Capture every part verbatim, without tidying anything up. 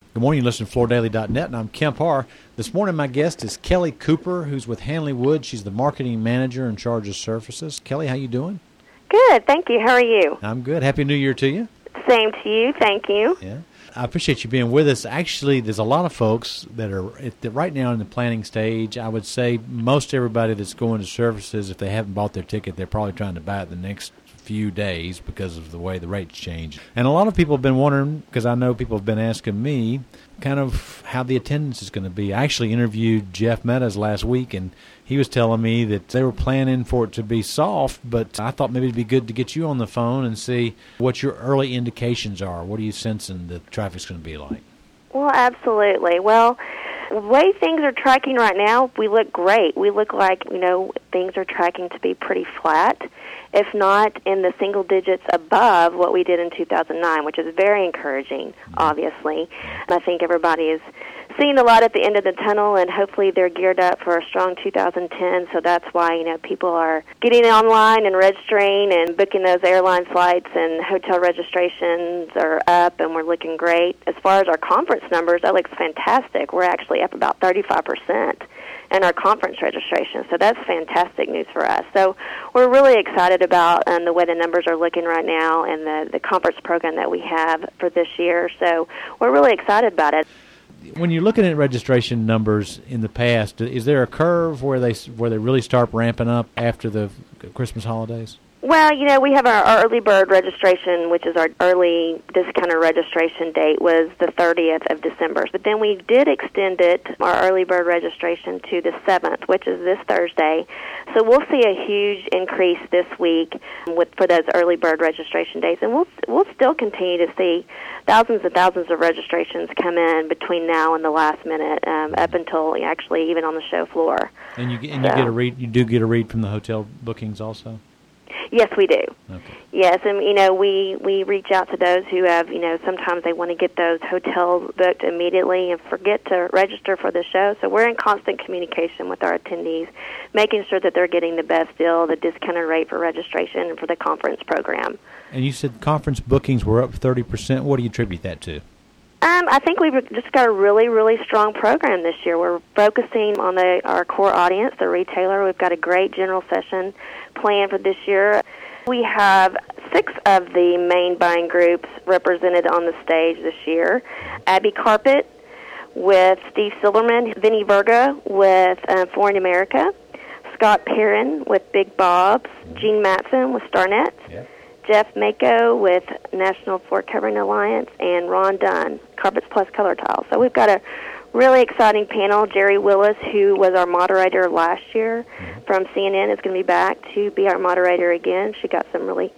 Good morning. You listen to floor daily dot net, and I'm Kemp Harr. This morning, my guest is Kelly Cooper, who's with Hanley Wood. She's the marketing manager in charge of surfaces. Kelly, how you doing? Good, thank you. How are you? I'm good. Happy New Year to you. Same to you. Thank you. Yeah, I appreciate you being with us. Actually, there's a lot of folks that are at the, right now in the planning stage. I would say most everybody that's going to surfaces, if they haven't bought their ticket, they're probably trying to buy it the next few days because of the way the rates change. And a lot of people have been wondering, because I know people have been asking me, kind of how the attendance is going to be. I actually interviewed Jeff Meadows last week, and he was telling me that they were planning for it to be soft, but I thought maybe it'd be good to get you on the phone and see what your early indications are. What are you sensing the traffic's going to be like? Well, absolutely. Well, the way things are tracking right now, we look great. We look like, you know, things are tracking to be pretty flat, if not in the single digits above what we did in two thousand nine, which is very encouraging, obviously. And I think everybody is seeing the light at the end of the tunnel, and hopefully they're geared up for a strong two thousand ten. So that's why, you know, people are getting online and registering and booking those airline flights, and hotel registrations are up, and we're looking great. As far as our conference numbers, that looks fantastic. We're actually up about thirty-five percent in our conference registration, so that's fantastic news for us. So we're really excited about um, the way the numbers are looking right now and the, the conference program that we have for this year. So we're really excited about it. When you're looking at registration numbers in the past, is there a curve where they where they really start ramping up after the Christmas holidays? Well, you know, we have our, our early bird registration, which is our early discounted registration date was the thirtieth of December. But then we did extend it, our early bird registration, to the seventh, which is this Thursday. So we'll see a huge increase this week with for those early bird registration days. And we'll we'll still continue to see thousands and thousands of registrations come in between now and the last minute, um, up until actually even on the show floor. And you and so, you get a read. You do get a read from the hotel bookings also. Yes, we do. Okay. Yes, and you know we we reach out to those who have, you know, sometimes they want to get those hotels booked immediately and forget to register for the show. So we're in constant communication with our attendees, making sure that they're getting the best deal, the discounted rate for registration and for the conference program. And you said conference bookings were up thirty percent. What do you attribute that to? Um, I think we've just got a really, really strong program this year. We're focusing on the, our core audience, the retailer. We've got a great general session planned for this year. We have six of the main buying groups represented on the stage this year. Abby Carpet with Steve Silverman, Vinny Verga with uh, Foreign America, Scott Perrin with Big Bob's, Gene Matson with Starnet, yeah. Jeff Mako with National Floor Covering Alliance, and Ron Dunn, Carpets Plus Color Tile. So we've got a really exciting panel. Jerry Willis, who was our moderator last year mm-hmm. from C N N, is going to be back to be our moderator again. She got some really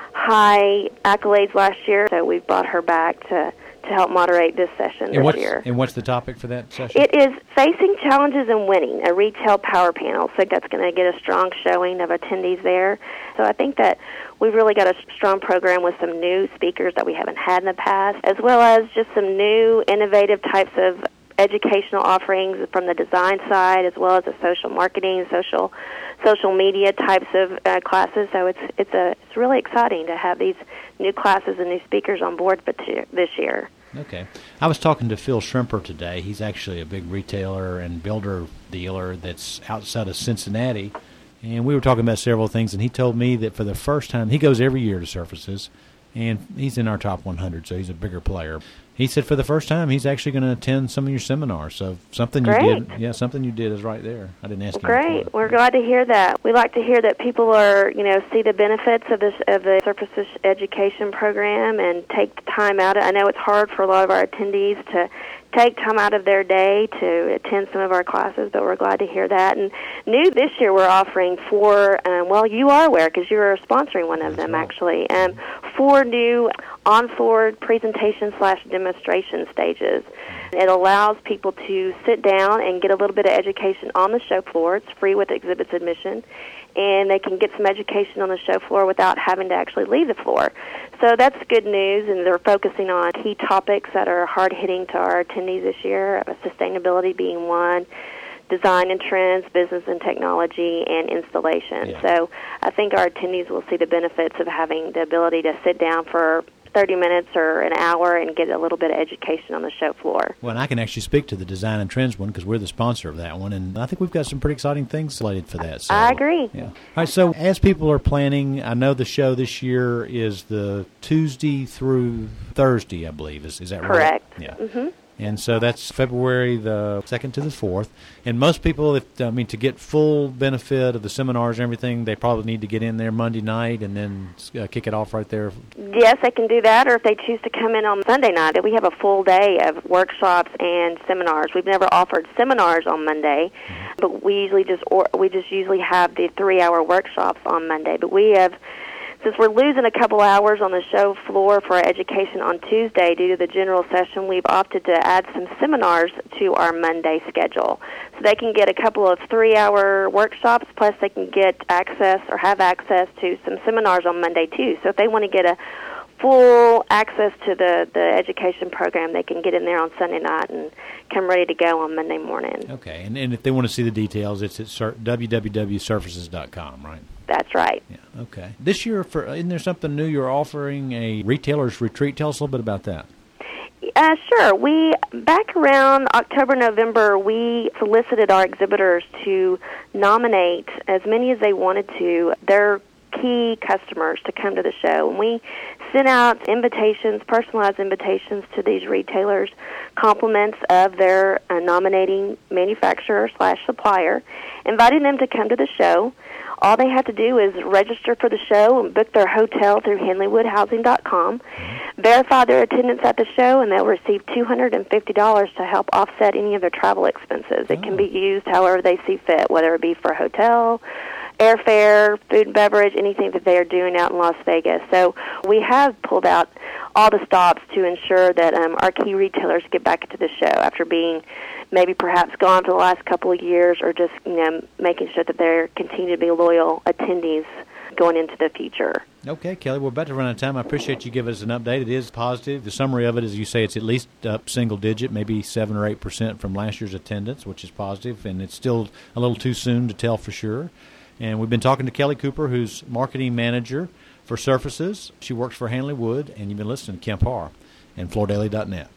high accolades last year, so we've brought her back to, to help moderate this session and this what's, year. And what's the topic for that session? It is Facing Challenges and Winning, a retail power panel. So that's going to get a strong showing of attendees there. So I think that we've really got a strong program with some new speakers that we haven't had in the past, as well as just some new innovative types of educational offerings from the design side, as well as the social marketing, social social media types of uh, classes. So it's it's a it's really exciting to have these new classes and new speakers on board this year. Okay. I was talking to Phil Shrimper today. He's actually a big retailer and builder dealer that's outside of Cincinnati. And we were talking about several things, and he told me that for the first time, he goes every year to Surfaces, and he's in our top one hundred, so he's a bigger player. He said for the first time he's actually going to attend some of your seminars. So something Great. you did, yeah, something you did is right there. I didn't ask you. Great. We're glad to hear that. We like to hear that people are, you know, see the benefits of this of the Surfaces education program and take the time out. I know it's hard for a lot of our attendees to take time out of their day to attend some of our classes, but we're glad to hear that. And new this year, we're offering four, um, well, you are aware because you are sponsoring one of That's them, right. actually, um, four new on-floor presentation slash demonstration stages. It allows people to sit down and get a little bit of education on the show floor. It's free with exhibits admission, and they can get some education on the show floor without having to actually leave the floor. So that's good news, and they're focusing on key topics that are hard-hitting to our attendees this year, sustainability being one, design and trends, business and technology, and installation. Yeah. So I think our attendees will see the benefits of having the ability to sit down for thirty minutes or an hour and get a little bit of education on the show floor. Well, and I can actually speak to the Design and Trends one because we're the sponsor of that one, and I think we've got some pretty exciting things slated for that. So, I agree. Yeah. All right, so as people are planning, I know the show this year is the Tuesday through Thursday, I believe. Is, is that Correct. right? Correct. Yeah. Mm-hmm. And so that's February the second to the fourth. And most people, if I mean, to get full benefit of the seminars and everything, they probably need to get in there Monday night and then uh, kick it off right there. Yes, they can do that, or if they choose to come in on Sunday night, we have a full day of workshops and seminars. We've never offered seminars on Monday, mm-hmm. but we usually just or, we just usually have the three-hour workshops on Monday. But we have. Since we're losing a couple hours on the show floor for our education on Tuesday due to the general session, we've opted to add some seminars to our Monday schedule. So they can get a couple of three-hour workshops, plus they can get access or have access to some seminars on Monday, too. So if they want to get a full access to the, the education program, they can get in there on Sunday night and come ready to go on Monday morning. Okay, and, and if they want to see the details, it's at w w w dot surfaces dot com, right? That's right. Yeah. Okay. This year, for isn't there something new? You're offering a retailer's retreat. Tell us a little bit about that. Uh, sure. We, back around October, November, we solicited our exhibitors to nominate as many as they wanted to, their key customers to come to the show. And we sent out invitations, personalized invitations to these retailers, compliments of their uh, nominating manufacturer slash supplier, inviting them to come to the show. All they have to do is register for the show and book their hotel through henley wood housing dot com, verify their attendance at the show, and they'll receive two hundred fifty dollars to help offset any of their travel expenses. It oh. can be used however they see fit, whether it be for hotel, airfare, food and beverage, anything that they are doing out in Las Vegas. So we have pulled out all the stops to ensure that um, our key retailers get back into the show after being maybe perhaps gone for the last couple of years, or just, you know, making sure that they continue to be loyal attendees going into the future. Okay, Kelly, we're about to run out of time. I appreciate you giving us an update. It is positive. The summary of it is, you say, it's at least up single digit, maybe seven or eight percent from last year's attendance, which is positive, and it's still a little too soon to tell for sure. And we've been talking to Kelly Cooper, who's marketing manager for Surfaces. She works for Hanley Wood, and you've been listening to Kemp Harr and Flor Daily dot net.